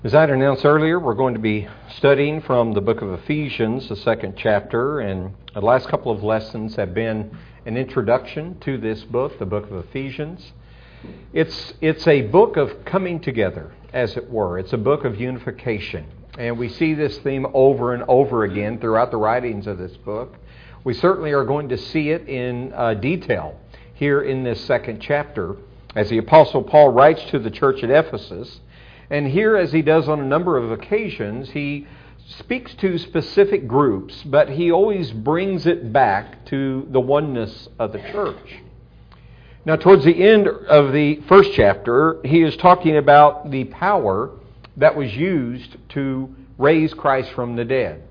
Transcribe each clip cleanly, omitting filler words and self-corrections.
As I had announced earlier, we're going to be studying from the book of Ephesians, the second chapter, and the last couple of lessons have been an introduction to this book, the book of Ephesians. It's a book of coming together, as it were. It's a book of unification, and we see this theme over and over again throughout the writings of this book. We certainly are going to see it in detail here in this second chapter, as the Apostle Paul writes to the church at Ephesus. And here, as he does on a number of occasions, he speaks to specific groups, but he always brings it back to the oneness of the church. Now, towards the end of the first chapter, he is talking about the power that was used to raise Christ from the dead.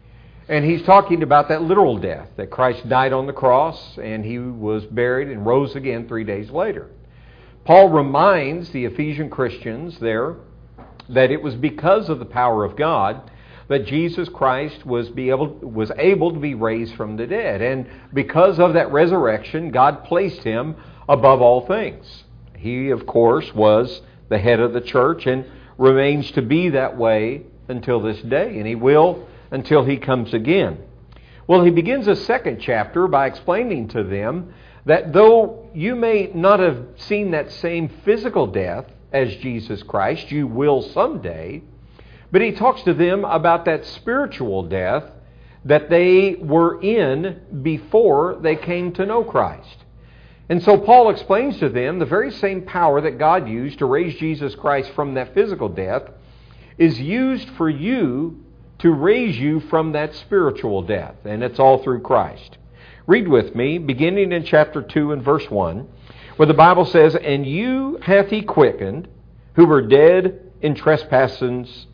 And he's talking about that literal death, that Christ died on the cross, and he was buried and rose again 3 days later. Paul reminds the Ephesian Christians there that it was because of the power of God that Jesus Christ was able to be raised from the dead. And because of that resurrection, God placed him above all things. He, of course, was the head of the church and remains to be that way until this day. And he will until he comes again. Well, he begins a second chapter by explaining to them that though you may not have seen that same physical death as Jesus Christ, you will someday. But he talks to them about that spiritual death that they were in before they came to know Christ. And so Paul explains to them the very same power that God used to raise Jesus Christ from that physical death is used for you to raise you from that spiritual death. And it's all through Christ. Read with me, beginning in chapter 2 and verse 1. Where the Bible says, "And you hath he quickened, who were dead in trespasses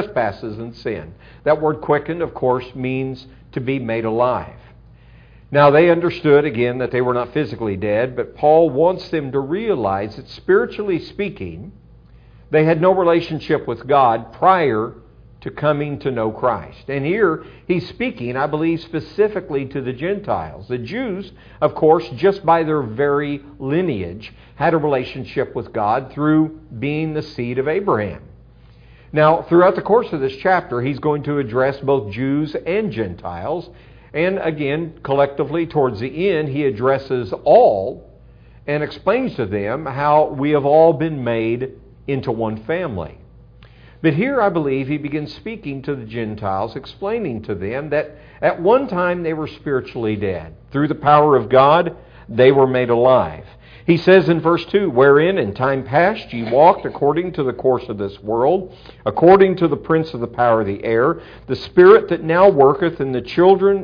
and sin." That word quickened, of course, means to be made alive. Now, they understood, again, that they were not physically dead, but Paul wants them to realize that spiritually speaking, they had no relationship with God prior to coming to know Christ. And here he's speaking, I believe, specifically to the Gentiles. The Jews, of course, just by their very lineage, had a relationship with God through being the seed of Abraham. Now, throughout the course of this chapter, he's going to address both Jews and Gentiles. And again, collectively, towards the end, he addresses all and explains to them how we have all been made into one family. But here I believe he begins speaking to the Gentiles, explaining to them that at one time they were spiritually dead. Through the power of God, they were made alive. He says in verse 2, "Wherein in time past ye walked according to the course of this world, according to the prince of the power of the air, the spirit that now worketh in the children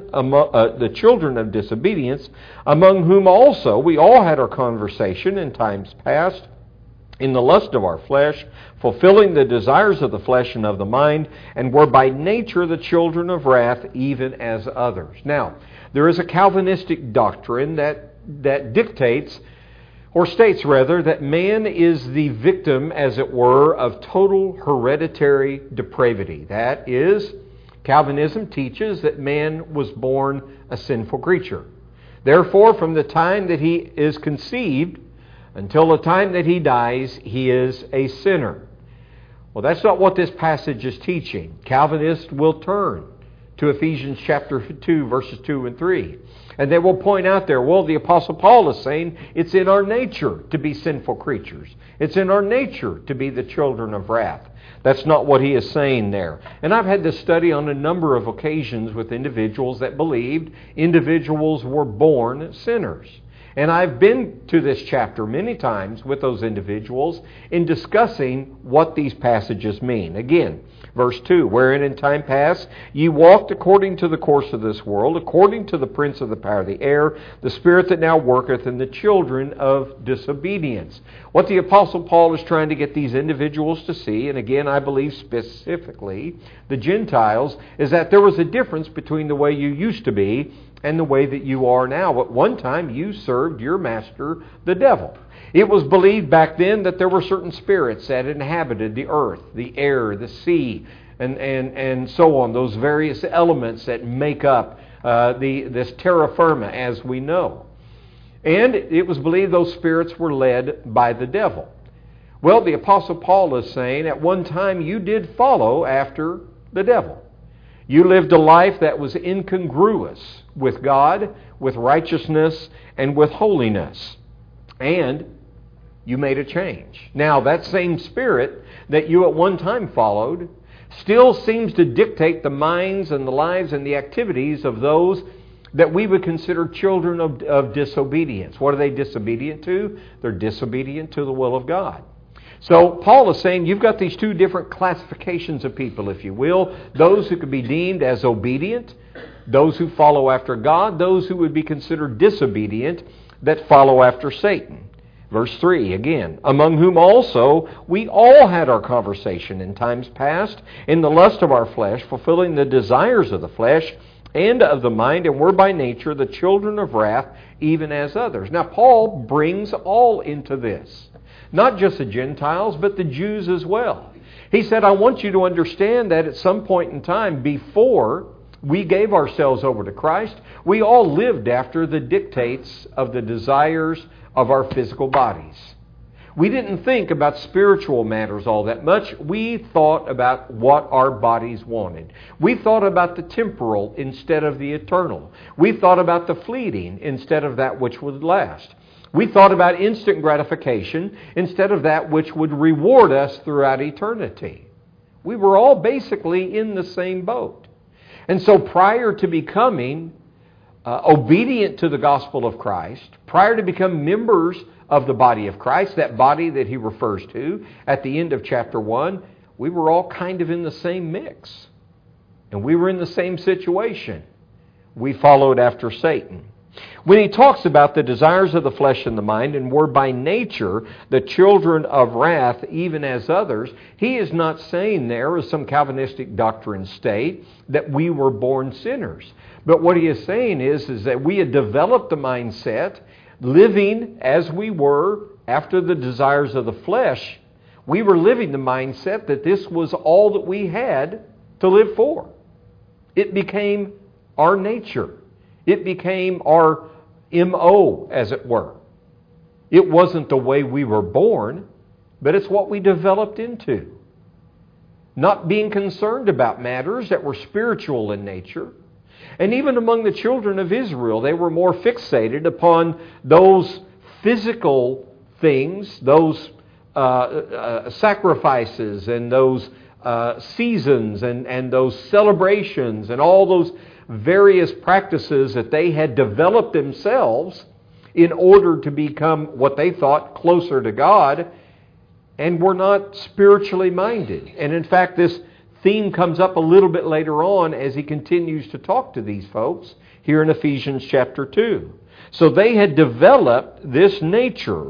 of disobedience, among whom also we all had our conversation in times past, in the lust of our flesh, fulfilling the desires of the flesh and of the mind, and were by nature the children of wrath, even as others." Now, there is a Calvinistic doctrine that dictates, or states rather, that man is the victim, as it were, of total hereditary depravity. That is, Calvinism teaches that man was born a sinful creature. Therefore, from the time that he is conceived until the time that he dies, he is a sinner. Well, that's not what this passage is teaching. Calvinists will turn to Ephesians chapter 2, verses 2 and 3. And they will point out there, well, the Apostle Paul is saying it's in our nature to be sinful creatures. It's in our nature to be the children of wrath. That's not what he is saying there. And I've had this study on a number of occasions with individuals that believed individuals were born sinners. And I've been to this chapter many times with those individuals in discussing what these passages mean. Again, verse 2, "Wherein in time past ye walked according to the course of this world, according to the prince of the power of the air, the spirit that now worketh in the children of disobedience." What the Apostle Paul is trying to get these individuals to see, and again I believe specifically the Gentiles, is that there was a difference between the way you used to be and the way that you are now. At one time, you served your master, the devil. It was believed back then that there were certain spirits that inhabited the earth, the air, the sea, and so on, those various elements that make up this terra firma as we know. And it was believed those spirits were led by the devil. Well, the Apostle Paul is saying at one time you did follow after the devil. You lived a life that was incongruous with God, with righteousness, and with holiness. And you made a change. Now, that same spirit that you at one time followed still seems to dictate the minds and the lives and the activities of those that we would consider children of disobedience. What are they disobedient to? They're disobedient to the will of God. So Paul is saying you've got these two different classifications of people, if you will. Those who could be deemed as obedient, those who follow after God, those who would be considered disobedient, that follow after Satan. Verse 3, again, among whom also we all had our conversation in times past, in the lust of our flesh, fulfilling the desires of the flesh and of the mind, and were by nature the children of wrath, even as others. Now Paul brings all into this. Not just the Gentiles, but the Jews as well. He said, I want you to understand that at some point in time, before we gave ourselves over to Christ, we all lived after the dictates of the desires of our physical bodies. We didn't think about spiritual matters all that much. We thought about what our bodies wanted. We thought about the temporal instead of the eternal. We thought about the fleeting instead of that which would last. We thought about instant gratification instead of that which would reward us throughout eternity. We were all basically in the same boat. And so prior to becoming obedient to the gospel of Christ, prior to becoming members of the body of Christ, that body that he refers to at the end of chapter 1, we were all kind of in the same mix. And we were in the same situation. We followed after Satan. When he talks about the desires of the flesh and the mind, and were by nature the children of wrath, even as others, he is not saying there, as some Calvinistic doctrines state, that we were born sinners. But what he is saying is that we had developed the mindset, living as we were after the desires of the flesh. We were living the mindset that this was all that we had to live for. It became our nature. It became our M.O., as it were. It wasn't the way we were born, but it's what we developed into. Not being concerned about matters that were spiritual in nature. And even among the children of Israel, they were more fixated upon those physical things, those sacrifices and those seasons and those celebrations and all those various practices that they had developed themselves in order to become what they thought closer to God, and were not spiritually minded. And in fact, this theme comes up a little bit later on as he continues to talk to these folks here in Ephesians chapter 2. So they had developed this nature,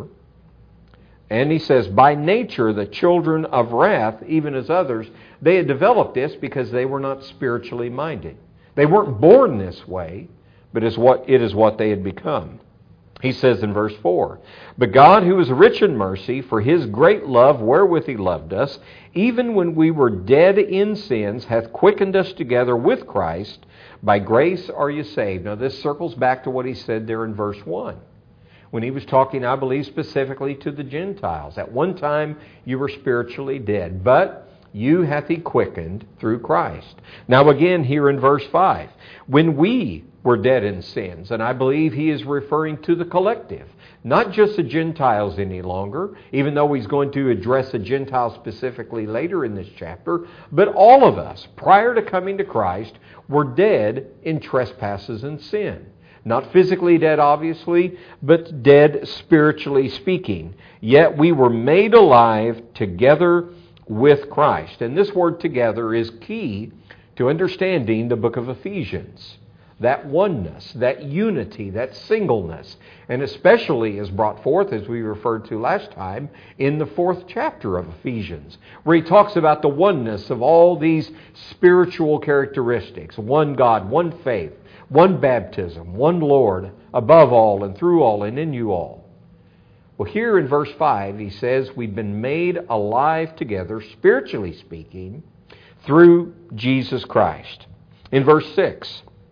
and he says, by nature the children of wrath, even as others. They had developed this because they were not spiritually minded. They weren't born this way, but it is what they had become. He says in verse 4, but God, who is rich in mercy, for his great love wherewith he loved us, even when we were dead in sins, hath quickened us together with Christ. By grace are you saved. Now this circles back to what he said there in verse 1. When he was talking, I believe, specifically to the Gentiles. At one time you were spiritually dead, but you hath he quickened through Christ. Now again here in verse 5, when we were dead in sins, and I believe he is referring to the collective, not just the Gentiles any longer, even though he's going to address the Gentiles specifically later in this chapter, but all of us, prior to coming to Christ, were dead in trespasses and sin. Not physically dead, obviously, but dead spiritually speaking. Yet we were made alive together with Christ. And this word together is key to understanding the book of Ephesians. That oneness, that unity, that singleness, and especially is brought forth, as we referred to last time, in the 4th chapter of Ephesians, where he talks about the oneness of all these spiritual characteristics. One God, one faith, one baptism, one Lord, above all and through all and in you all. Well, here in verse 5, he says we've been made alive together, spiritually speaking, through Jesus Christ. In verse 6,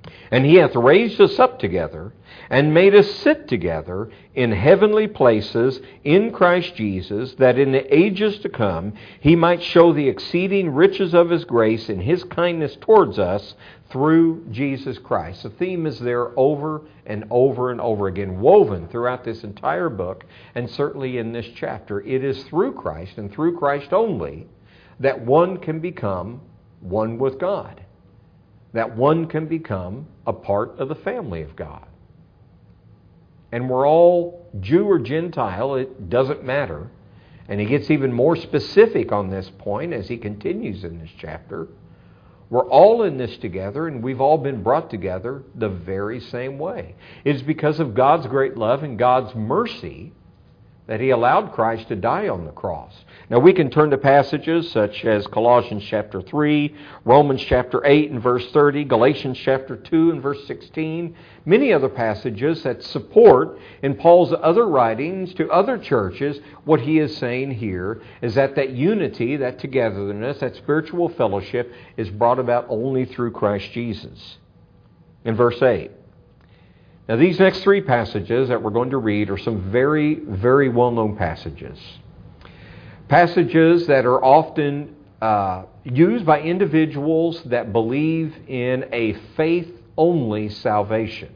And He hath raised us up together, and made us sit together in heavenly places in Christ Jesus, that in the ages to come He might show the exceeding riches of His grace in His kindness towards us through Jesus Christ. The theme is there over and over and over again, woven throughout this entire book, and certainly in this chapter. It is through Christ, and through Christ only, that one can become one with God, that one can become a part of the family of God. And we're all Jew or Gentile, it doesn't matter. And he gets even more specific on this point as he continues in this chapter. We're all in this together, and we've all been brought together the very same way. It's because of God's great love and God's mercy that He allowed Christ to die on the cross. Now we can turn to passages such as Colossians chapter 3, Romans chapter 8 and verse 30, Galatians chapter 2 and verse 16, many other passages that support in Paul's other writings to other churches what he is saying here is that unity, that togetherness, that spiritual fellowship is brought about only through Christ Jesus. In verse 8, now these next three passages that we're going to read are some very, very well-known passages. Passages that are often used by individuals that believe in a faith-only salvation.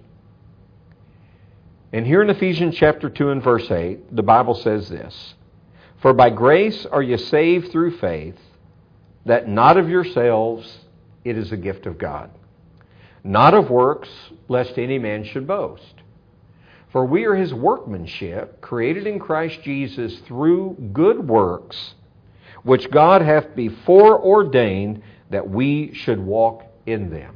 And here in Ephesians chapter 2 and verse 8, the Bible says this, "For by grace are you saved through faith, that not of yourselves, it is a gift of God. Not of works, lest any man should boast. For we are His workmanship, created in Christ Jesus through good works, which God hath before ordained that we should walk in them."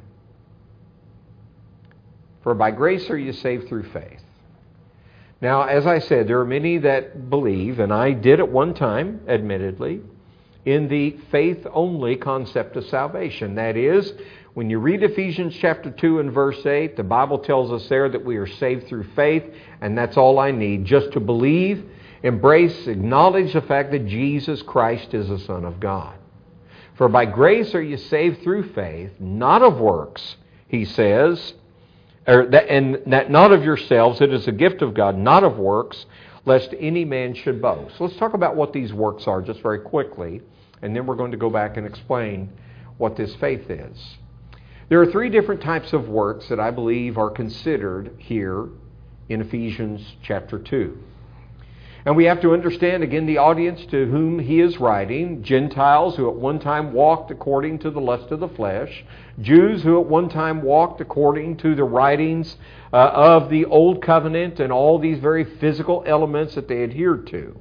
For by grace are you saved through faith. Now, as I said, there are many that believe, and I did at one time, admittedly, in the faith-only concept of salvation. That is, when you read Ephesians chapter 2 and verse 8, the Bible tells us there that we are saved through faith, and that's all I need, just to believe, embrace, acknowledge the fact that Jesus Christ is the Son of God. For by grace are you saved through faith, not of works, he says, and that not of yourselves, it is a gift of God, not of works, lest any man should boast. So let's talk about what these works are just very quickly, and then we're going to go back and explain what this faith is. There are three different types of works that I believe are considered here in Ephesians chapter 2. And we have to understand, again, the audience to whom he is writing, Gentiles who at one time walked according to the lust of the flesh, Jews who at one time walked according to the writings of the Old Covenant and all these very physical elements that they adhered to.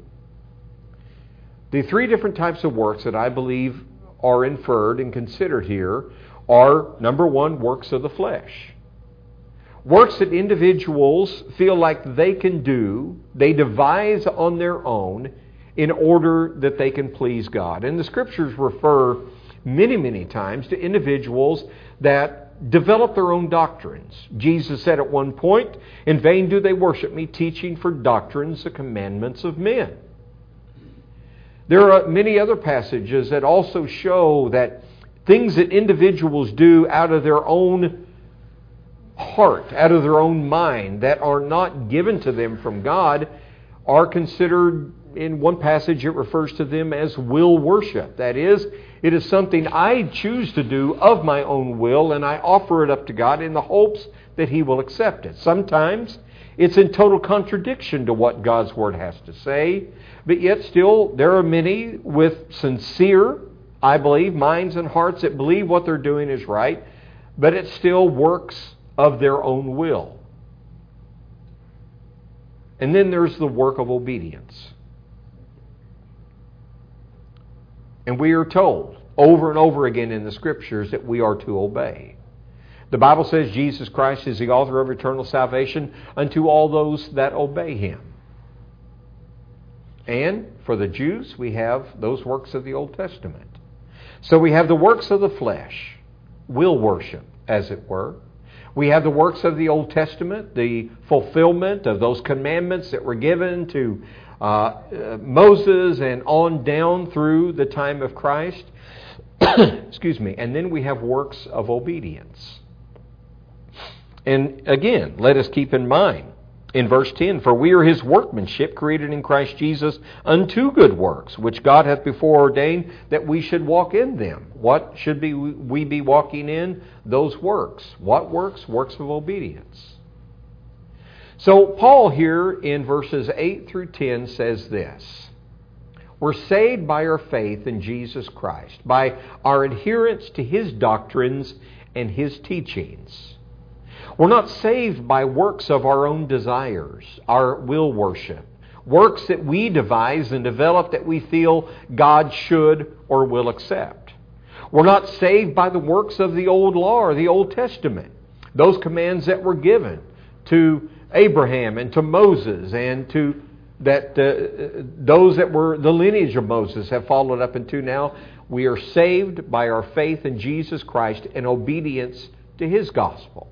The three different types of works that I believe are inferred and considered here are, number one, works of the flesh. Works that individuals feel like they can do, they devise on their own in order that they can please God. And the Scriptures refer many, many times to individuals that develop their own doctrines. Jesus said at one point, "In vain do they worship me, teaching for doctrines the commandments of men." There are many other passages that also show that things that individuals do out of their own heart, out of their own mind, that are not given to them from God, are considered, in one passage it refers to them as will worship. That is, it is something I choose to do of my own will, and I offer it up to God in the hopes that He will accept it. Sometimes it's in total contradiction to what God's Word has to say, but yet still there are many with sincere, I believe, minds and hearts that believe what they're doing is right, but it still works of their own will. And then there's the work of obedience. And we are told over and over again in the Scriptures that we are to obey. The Bible says Jesus Christ is the author of eternal salvation unto all those that obey Him. And for the Jews, we have those works of the Old Testament. So we have the works of the flesh, will worship, as it were. We have the works of the Old Testament, the fulfillment of those commandments that were given to Moses and on down through the time of Christ. Excuse me. And then we have works of obedience. And again, let us keep in mind, in verse 10, for we are His workmanship, created in Christ Jesus unto good works, which God hath before ordained that we should walk in them. What should we be walking in? Those works. What works? Works of obedience. So Paul here in verses 8 through 10 says this: we're saved by our faith in Jesus Christ, by our adherence to His doctrines and His teachings. We're not saved by works of our own desires, our will worship, works that we devise and develop that we feel God should or will accept. We're not saved by the works of the old law or the Old Testament, those commands that were given to Abraham and to Moses and to those that were the lineage of Moses have followed up into now. We are saved by our faith in Jesus Christ and obedience to His gospel.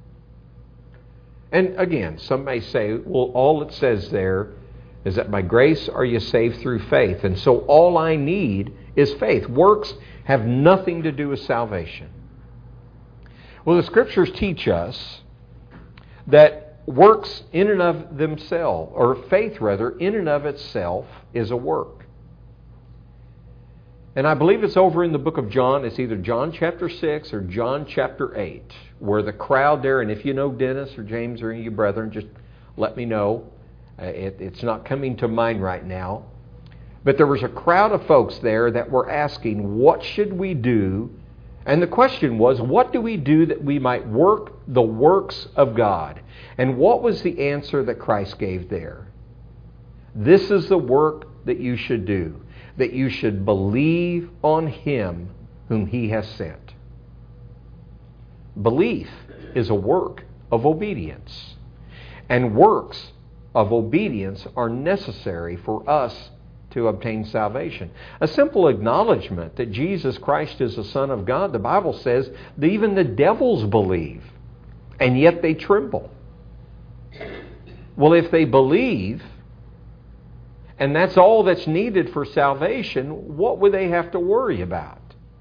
And again, some may say, well, all it says there is that by grace are you saved through faith. And so all I need is faith. Works have nothing to do with salvation. Well, the Scriptures teach us that works in and of themselves, or faith rather, in and of itself is a work. And I believe it's over in the book of John. It's either John chapter 6 or John chapter 8, where the crowd there, and if you know Dennis or James or any of you brethren, just let me know. It's not coming to mind right now. But there was a crowd of folks there that were asking, what should we do? And the question was, what do we do that we might work the works of God? And what was the answer that Christ gave there? This is the work that you should do, that you should believe on Him whom He has sent. Belief is a work of obedience. And works of obedience are necessary for us to obtain salvation. A simple acknowledgement that Jesus Christ is the Son of God, the Bible says that even the devils believe, and yet they tremble. Well, if they believe, and that's all that's needed for salvation, what would they have to worry about?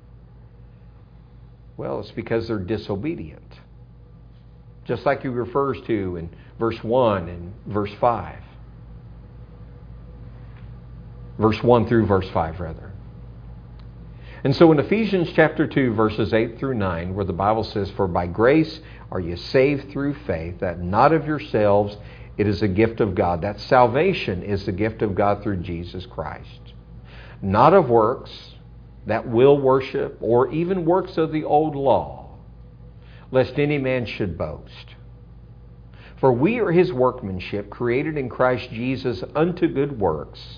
Well, it's because they're disobedient. Just like He refers to in verse 1 and verse 5. Verse 1 through verse 5, rather. And so in Ephesians chapter 2, verses 8 through 9, where the Bible says, for by grace are you saved through faith, that not of yourselves, it is a gift of God. That salvation is the gift of God through Jesus Christ. Not of works, that will worship, or even works of the old law, lest any man should boast. For we are His workmanship, created in Christ Jesus unto good works,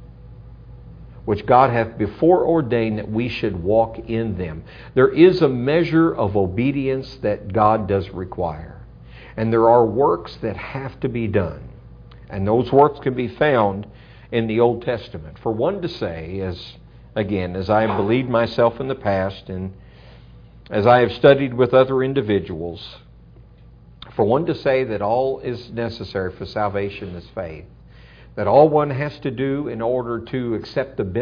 which God hath before ordained that we should walk in them. There is a measure of obedience that God does require. And there are works that have to be done. And those works can be found in the Old Testament. For one to say, as I have believed myself in the past, and as I have studied with other individuals, for one to say that all is necessary for salvation is faith, that all one has to do in order to accept the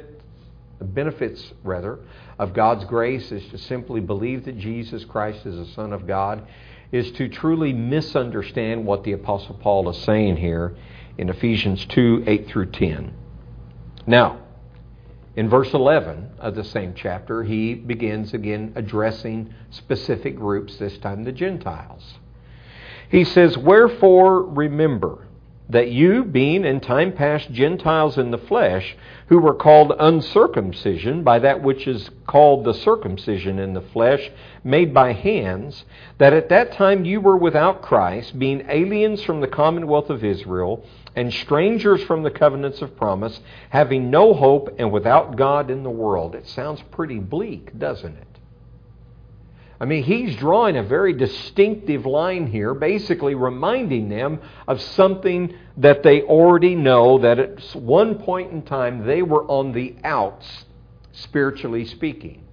benefits of God's grace is to simply believe that Jesus Christ is the Son of God, is to truly misunderstand what the Apostle Paul is saying here in Ephesians 2, 8 through 10. Now, in verse 11 of the same chapter, he begins again addressing specific groups, this time the Gentiles. He says, wherefore remember that you, being in time past Gentiles in the flesh, who were called uncircumcision by that which is called the circumcision in the flesh, made by hands, that at that time you were without Christ, being aliens from the commonwealth of Israel, and strangers from the covenants of promise, having no hope and without God in the world. It sounds pretty bleak, doesn't it? I mean, he's drawing a very distinctive line here, basically reminding them of something that they already know, that at one point in time they were on the outs, spiritually speaking.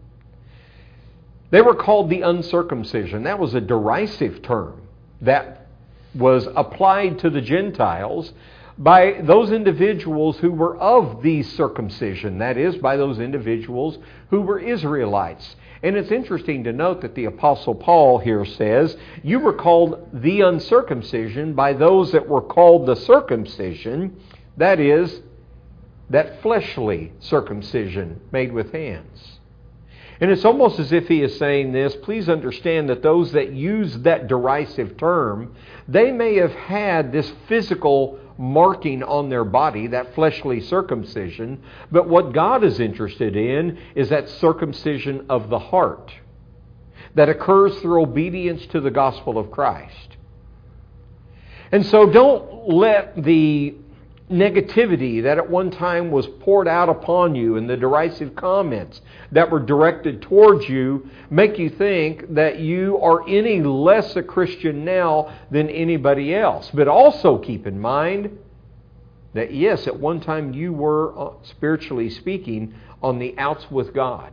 They were called the uncircumcision. That was a derisive term that was applied to the Gentiles, by those individuals who were of the circumcision, that is, by those individuals who were Israelites. And it's interesting to note that the Apostle Paul here says, you were called the uncircumcision by those that were called the circumcision, that is, that fleshly circumcision made with hands. And it's almost as if he is saying this, please understand that those that use that derisive term, they may have had this physical marking on their body, that fleshly circumcision, but what God is interested in is that circumcision of the heart that occurs through obedience to the gospel of Christ. And so don't let the negativity that at one time was poured out upon you and the derisive comments that were directed towards you make you think that you are any less a Christian now than anybody else. But also keep in mind that yes, at one time you were, spiritually speaking, on the outs with God,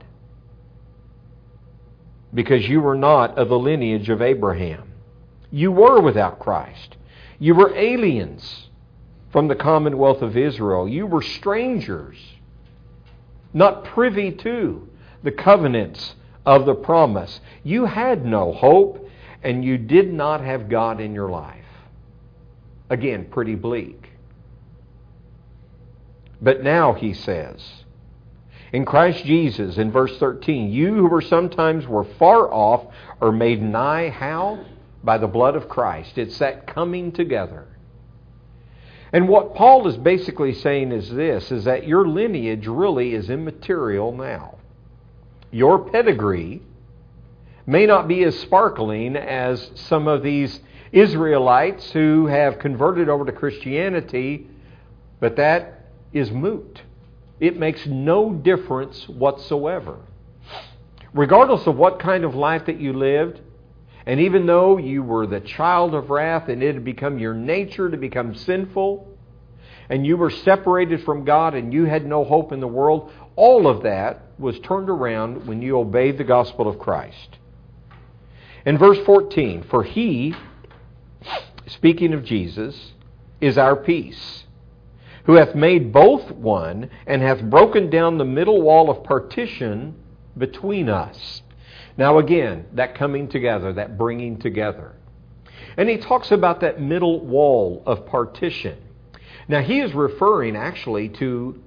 because you were not of the lineage of Abraham. You were without Christ. You were aliens from the commonwealth of Israel. You were strangers, not privy to the covenants of the promise. You had no hope, and you did not have God in your life. Again, pretty bleak. But now, he says, in Christ Jesus, in verse 13, you who were sometimes were far off are made nigh, how? By the blood of Christ. It's that coming together. And what Paul is basically saying is this, is that your lineage really is immaterial now. Your pedigree may not be as sparkling as some of these Israelites who have converted over to Christianity, but that is moot. It makes no difference whatsoever. Regardless of what kind of life that you lived, and even though you were the child of wrath and it had become your nature to become sinful, and you were separated from God and you had no hope in the world, all of that was turned around when you obeyed the gospel of Christ. In verse 14, for He, speaking of Jesus, is our peace, who hath made both one, and hath broken down the middle wall of partition between us. Now again, that coming together, that bringing together. And he talks about that middle wall of partition. Now he is referring actually to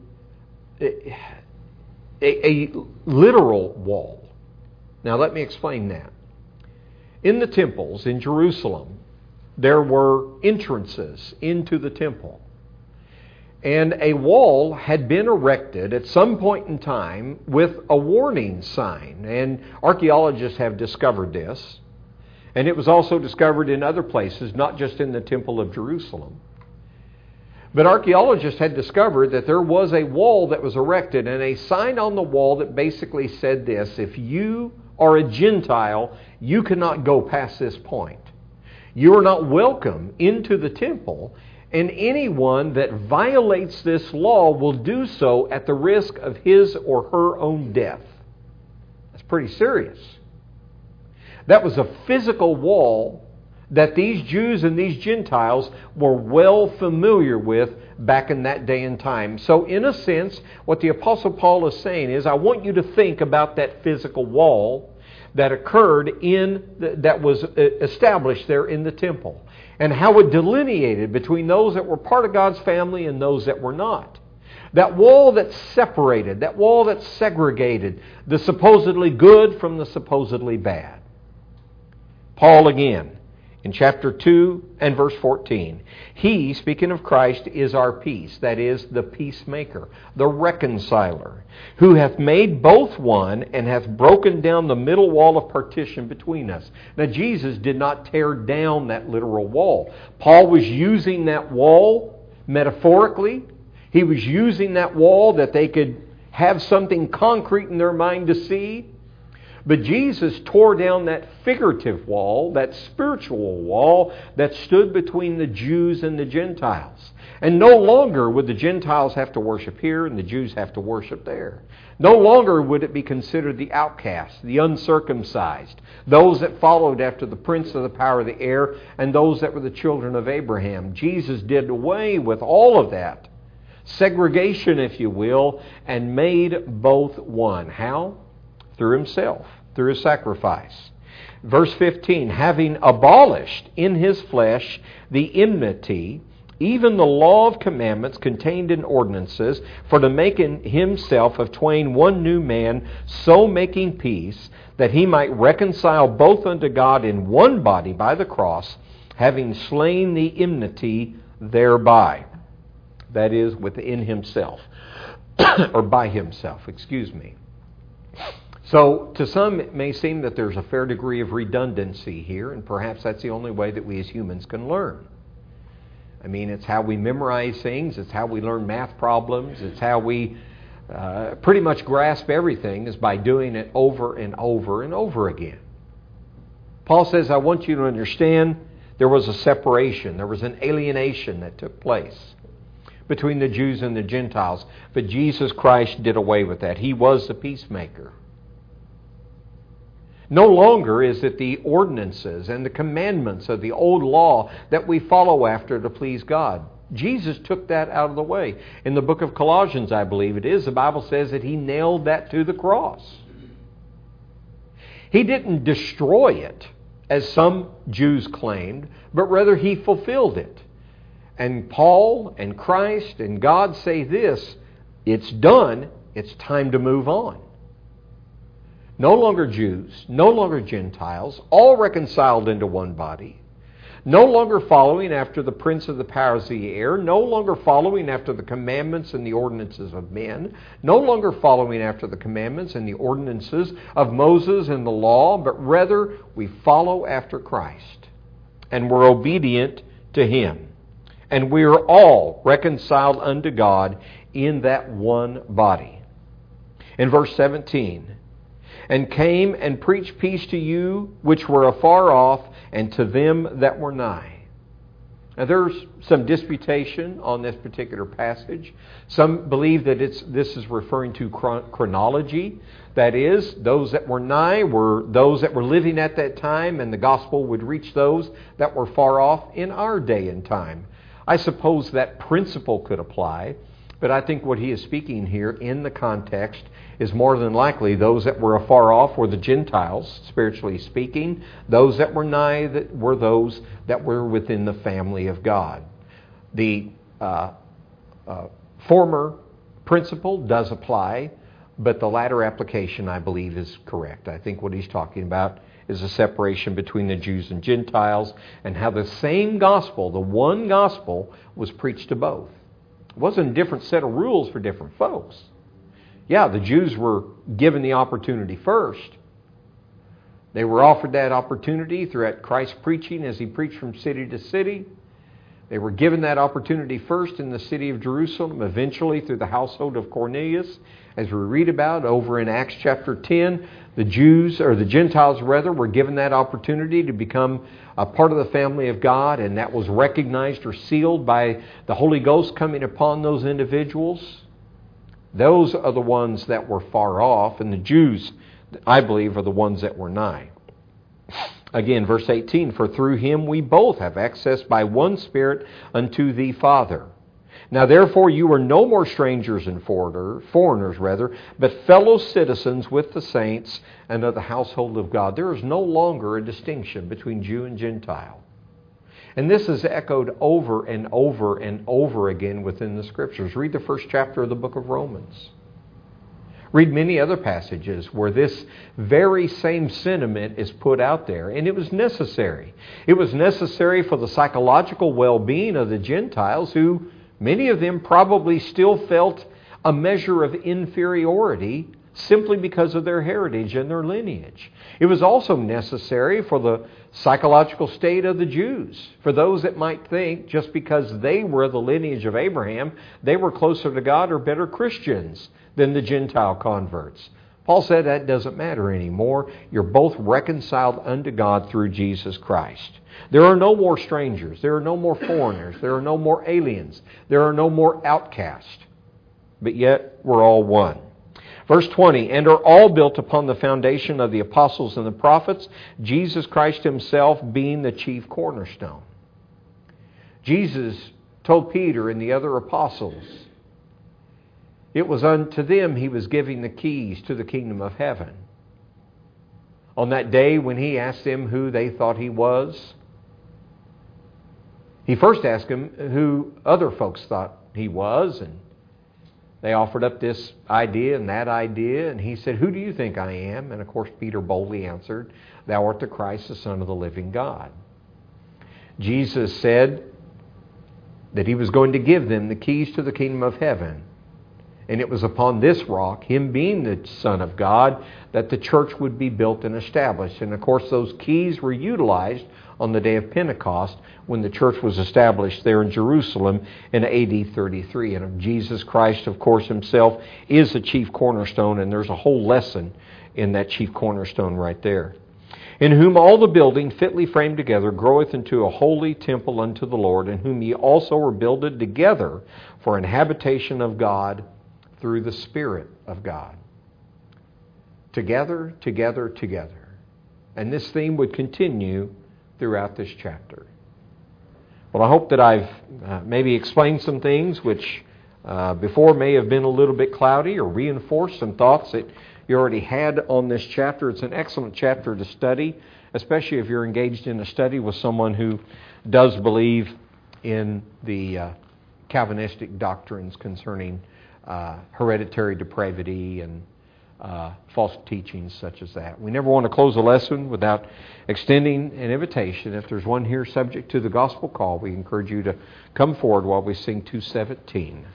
a literal wall. Now let me explain that. In the temples in Jerusalem, there were entrances into the temple. And a wall had been erected at some point in time with a warning sign. And archaeologists have discovered this. And it was also discovered in other places, not just in the Temple of Jerusalem. But archaeologists had discovered that there was a wall that was erected and a sign on the wall that basically said this: if you are a Gentile, you cannot go past this point. You are not welcome into the temple. And anyone that violates this law will do so at the risk of his or her own death. That's pretty serious. That was a physical wall that these Jews and these Gentiles were well familiar with back in that day and time. So in a sense, what the Apostle Paul is saying is, I want you to think about that physical wall that occurred that was established there in the temple, and how it delineated between those that were part of God's family and those that were not. That wall that separated, that wall that segregated the supposedly good from the supposedly bad. Paul again, in chapter 2 and verse 14, He, speaking of Christ, is our peace, that is, the peacemaker, the reconciler, who hath made both one and hath broken down the middle wall of partition between us. Now, Jesus did not tear down that literal wall. Paul was using that wall metaphorically. He was using that wall that they could have something concrete in their mind to see. But Jesus tore down that figurative wall, that spiritual wall that stood between the Jews and the Gentiles. And no longer would the Gentiles have to worship here and the Jews have to worship there. No longer would it be considered the outcast, the uncircumcised, those that followed after the prince of the power of the air, and those that were the children of Abraham. Jesus did away with all of that segregation, if you will, and made both one. How? Through Himself, through His sacrifice. Verse 15, having abolished in His flesh the enmity, even the law of commandments contained in ordinances, for to make in Himself of twain one new man, so making peace, that He might reconcile both unto God in one body by the cross, having slain the enmity thereby. That is, within Himself, or by Himself, excuse me. So, to some it may seem that there's a fair degree of redundancy here, and perhaps that's the only way that we as humans can learn. I mean, it's how we memorize things, it's how we learn math problems, it's how we pretty much grasp everything is by doing it over and over and over again. Paul says, I want you to understand there was a separation, there was an alienation that took place between the Jews and the Gentiles, but Jesus Christ did away with that. He was the peacemaker. No longer is it the ordinances and the commandments of the old law that we follow after to please God. Jesus took that out of the way. In the book of Colossians, I believe it is, the Bible says that He nailed that to the cross. He didn't destroy it, as some Jews claimed, but rather He fulfilled it. And Paul and Christ and God say this, it's done, it's time to move on. No longer Jews, no longer Gentiles, all reconciled into one body. No longer following after the prince of the powers of the air. No longer following after the commandments and the ordinances of men. No longer following after the commandments and the ordinances of Moses and the law, but rather we follow after Christ. And we're obedient to Him. And we are all reconciled unto God in that one body. In verse 17, and came and preached peace to you which were afar off, and to them that were nigh. Now there's some disputation on this particular passage. Some believe that this is referring to chronology. That is, those that were nigh were those that were living at that time, and the gospel would reach those that were far off in our day and time. I suppose that principle could apply, but I think what he is speaking here in the context is more than likely those that were afar off were the Gentiles, spiritually speaking. Those that were nigh that were those that were within the family of God. The former principle does apply, but the latter application, I believe, is correct. I think what he's talking about is a separation between the Jews and Gentiles, and how the same gospel, the one gospel, was preached to both. It wasn't a different set of rules for different folks. Yeah, the Jews were given the opportunity first. They were offered that opportunity throughout Christ's preaching as He preached from city to city. They were given that opportunity first in the city of Jerusalem, eventually through the household of Cornelius. As we read about over in Acts chapter 10, the Gentiles were given that opportunity to become a part of the family of God, and that was recognized or sealed by the Holy Ghost coming upon those individuals. Those are the ones that were far off, and the Jews, I believe, are the ones that were nigh. Again, verse 18, for through Him we both have access by one Spirit unto the Father. Now therefore you are no more strangers and foreigners, but fellow citizens with the saints and of the household of God. There is no longer a distinction between Jew and Gentile. And this is echoed over and over and over again within the Scriptures. Read the first chapter of the book of Romans. Read many other passages where this very same sentiment is put out there. And it was necessary. It was necessary for the psychological well-being of the Gentiles, who many of them probably still felt a measure of inferiority simply because of their heritage and their lineage. It was also necessary for the psychological state of the Jews, for those that might think just because they were the lineage of Abraham, they were closer to God or better Christians than the Gentile converts. Paul said that doesn't matter anymore. You're both reconciled unto God through Jesus Christ. There are no more strangers. There are no more foreigners. There are no more aliens. There are no more outcasts. But yet we're all one. Verse 20, and are all built upon the foundation of the apostles and the prophets, Jesus Christ himself being the chief cornerstone. Jesus told Peter and the other apostles, it was unto them he was giving the keys to the kingdom of heaven. On that day when he asked them who they thought he was, he first asked them who other folks thought he was, and they offered up this idea and that idea, and he said, who do you think I am? And of course Peter boldly answered, thou art the Christ, the Son of the living God. Jesus said that he was going to give them the keys to the kingdom of heaven. And it was upon this rock, him being the Son of God, that the church would be built and established. And of course those keys were utilized on the day of Pentecost when the church was established there in Jerusalem in AD 33. And Jesus Christ, of course, himself is the chief cornerstone, and there's a whole lesson in that chief cornerstone right there. In whom all the building fitly framed together groweth into a holy temple unto the Lord, in whom ye also are builded together for an habitation of God through the Spirit of God. Together, together, together. And this theme would continue throughout this chapter. Well, I hope that I've maybe explained some things which before may have been a little bit cloudy, or reinforced some thoughts that you already had on this chapter. It's an excellent chapter to study, especially if you're engaged in a study with someone who does believe in the Calvinistic doctrines concerning hereditary depravity and false teachings such as that. We never want to close a lesson without extending an invitation. If there's one here subject to the gospel call, we encourage you to come forward while we sing 217.